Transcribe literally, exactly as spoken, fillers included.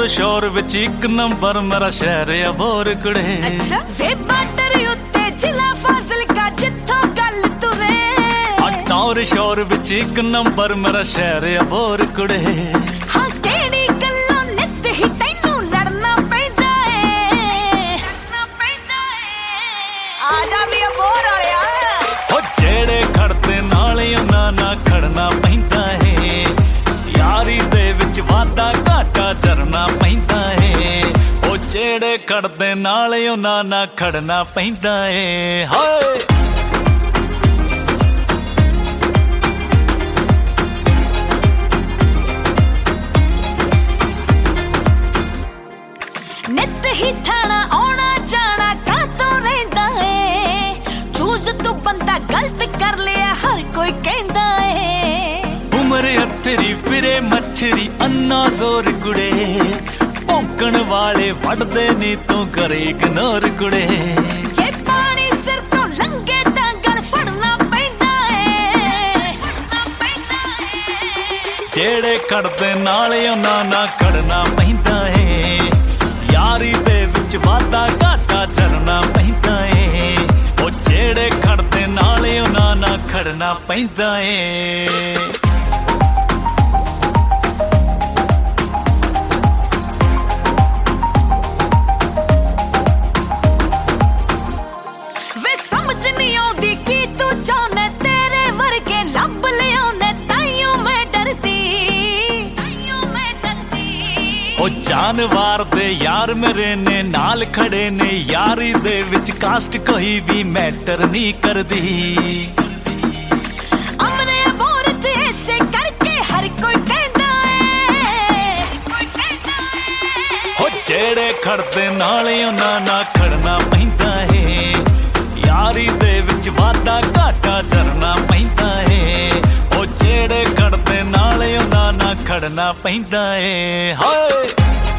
ਟੌਰ ਸ਼ੋਰ ਵਿੱਚ ਇੱਕ ਨੰਬਰ ਮੇਰਾ ਸ਼ਹਿਰ ਅਬੋਰ ਕੁੜੇ। ਅੱਛਾ ਵੇ ਬਾਰਡਰ ਉੱਤੇ ਜ਼ਿਲ੍ਹਾ ਫਾਜ਼ਿਲਕਾ ਜਿੱਥੋਂ ਗੱਲ ਤੁਰੇ। ਆ ਟੌਰ ਸ਼ੋਰ ਵਿੱਚ ਇੱਕ ਨੰਬਰ ਮੇਰਾ ਸ਼ਹਿਰ ਅਬੋਰ ਕੁੜੇ। ਹਾਂ ਕਿਹੜੀ ਗੱਲੋਂ ਨਿੱਤ ਹੀ ਤੈਨੂੰ ਲੜਨਾ ਪੈਂਦਾ ਏ, ਲੜਨਾ ਪੈਂਦਾ ਏ। ਆ ਜਾ ਵੀ ਅਬੋਰ ਵਾਲਿਆ। ਹੋ ਜਿਹੜੇ ਖੜਦੇ ਨਾਲ ਉਹਨਾਂ ਨਾਲ ਖੜਨਾ ਪੈਂਦਾ ਏ। ਯਾਰੀ ਦੇ ਵਿੱਚ ਵਾਧਾ ਘਾਟਾ ਚਰਨਾ ਪੈਂਦਾ ਏ। ਉਹ ਜਿਹੜੇ ਖੜਦੇ ਨਾਲ ਉਹਨਾਂ ਨਾਲ ਖੜਨਾ ਪੈਂਦਾ ਏ। ਹਾਏ ਨਿੱਤ ਹੀ ਥਾਣਾ ਆਉਣਾ ਜਾਣਾ ਕਾਹਤੋਂ ਰਹਿੰਦਾ ਏ। ਚੂਜ਼ ਤੂੰ ਬੰਦਾ ਗਲਤ ਕਰ ਲਿਆ ਹਰ ਕੋਈ ਕਹਿੰਦਾ ਏ। ਉਮਰ ਅਥਰੀ ਫਿਰੇ ਮੱਛਰੀ ਅੰਨਾ ਜ਼ੋਰ ਕੁੜੇ। ਭੌਂਕਣ ਵਾਲੇ ਵੱਢਦੇ ਨੀ ਤੂੰ ਕਰੇ ਇਗਨੋਰ ਕੁੜੇ। ਜੇ ਪਾਣੀ ਸਿਰ ਤੋਂ ਲੰਘੇ ਤਾਂ ਗਲ ਫੜਨਾ ਪੈਂਦਾ ਏ, ਫੜਨਾ ਪੈਂਦਾ ਏ। ਜਿਹੜੇ ਖੜਦੇ ਨਾਲ ਉਹਨਾਂ ਨਾਲ ਖੜਨਾ ਪੈਂਦਾ ਏ। ਯਾਰੀ ਦੇ ਵਿੱਚ ਵਾਧਾ ਘਾਟਾ ਚਰਨਾ ਪੈਂਦਾ ਏ। ਉਹ ਜਿਹੜੇ ਖੜਦੇ ਨਾਲ ਉਹਨਾਂ ਨਾਲ ਖੜਨਾ ਪੈਂਦਾ ਏ। ਵੇ ਸਮਝ ਨਹੀਂ ਆਉਂਦੀ ਕੀ ਤੂੰ ਚਾਹੁੰਦਾ, ਤੇਰੇ ਵਰਗੇ ਲੱਭ ਲਿਆਉਂਦਾ ਤਾਈਓ ਮੈਂ ਡਰਦੀ, ਤਾਈਓ ਮੈਂ ਡਰਦੀ। ਉਹ ਜਾਨਵਾਰ ਦੇ ਯਾਰ ਮੇਰੇ ਨੇ ਨਾਲ ਖੜੇ ਨੇ। ਯਾਰੀ ਦੇ ਵਿੱਚ ਕਾਸਟ ਕੋਈ ਵੀ ਮੈਟਰ ਨਹੀਂ ਕਰਦੀ। ਅਮਨੇ ਅਬੋਰ ਤੇ ਐਸੇ ਕਰਕੇ ਹਰ ਕੋਈ ਕਹਿੰਦਾ ਏ, ਕੋਈ ਕਹਿੰਦਾ ਏ। ਉਹ ਜਿਹੜੇ ਖੜਦੇ ਨਾਲ ਉਹਨਾਂ ਨਾਲ ਖੜਨਾ ਪੈਂਦਾ ਏ। ਯਾਰੀ ਦੇ ਵਿੱਚ ਵਾਧਾ ਘਾਟਾ ਚਰਨਾ ਪੈਂਦਾ ਏ। ਉਹ ਜਿਹੜੇ ਖੜਦੇ ਨਾਲ ਉਹਨਾਂ ਨਾਲ ਖੜਨਾ ਪੈਂਦਾ ਏ। ਹਾਏ